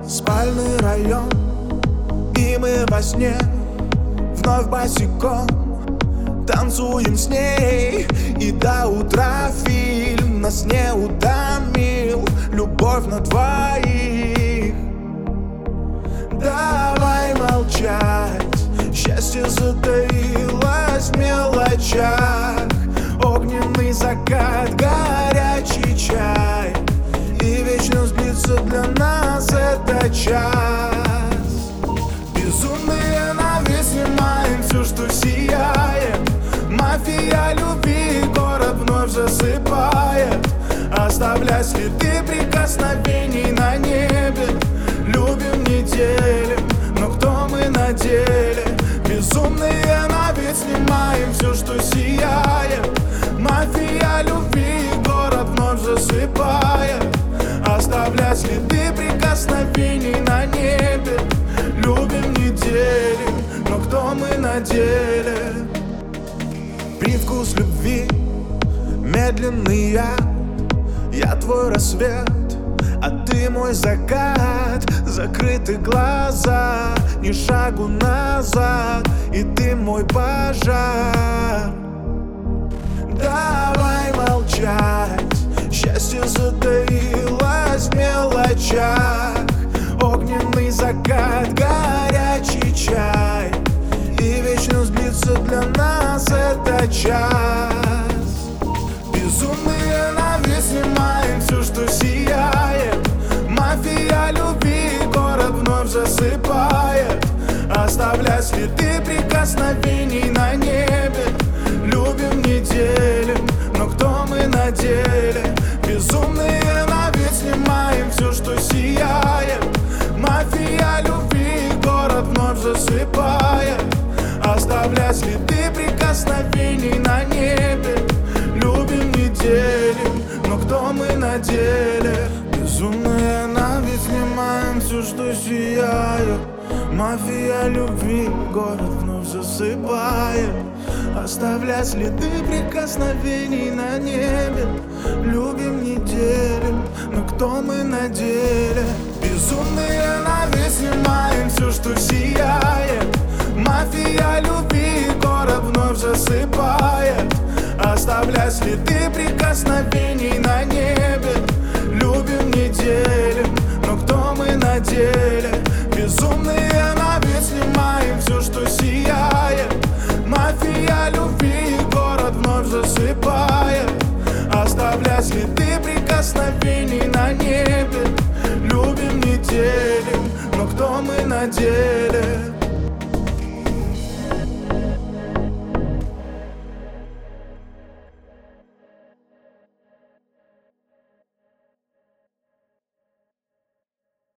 Спальный район, и мы во сне вновь босиком танцуем с ней. И до утра фильм нас не утомил. Любовь на двоих. Давай молчать, счастье затаилось в мелочах. Огненный закат, горячий чай, и вечность длится для нас этот час. Безумные на весь снимаем все, что сияет. Мафия любви, город вновь засыпает, оставляя следы прикосновений на небе. Любим, не делим, но кто мы на деле? Безумные на вид снимаем все, что сияет. Мафия любви, город вновь засыпает, оставляя следы прикосновений на небе. Любим, не делим, но кто мы на деле? Привкус любви, медленный я твой рассвет, а ты мой закат. Закрыты глаза, ни шагу назад, и ты мой пожар. Давай молчать, счастье затаилось в мелочах. Огненный закат, горячий чай, и вечность длится для нас этот час. Безумные на вид снимаем все, что сияет. Мафия любви, город вновь засыпает, оставляя следы прикосновений на небе. Любим, не делим, но кто мы на деле? Безумные на вид снимаем все, что сияет. Мафия любви, город вновь засыпает, оставляя следы прикосновений на небе. Любим, не делим, но кто мы на деле? Безумные на вид снимаем все, что сияет. Мафия любви, город вновь засыпает, оставляя следы прикосновений на небе. Любим, не делим, но кто мы на деле? Безумные на вид снимаем все, что сияет. Мафия любви, город вновь засыпает, оставляя следы прикосновений на небе. Любим, не делим, но кто мы на деле? Безумные на вид снимаем все, что сияет. Мафия любви, город вновь засыпает, оставляя следы прикосновений на небе. Любим, не делим, но кто мы на деле?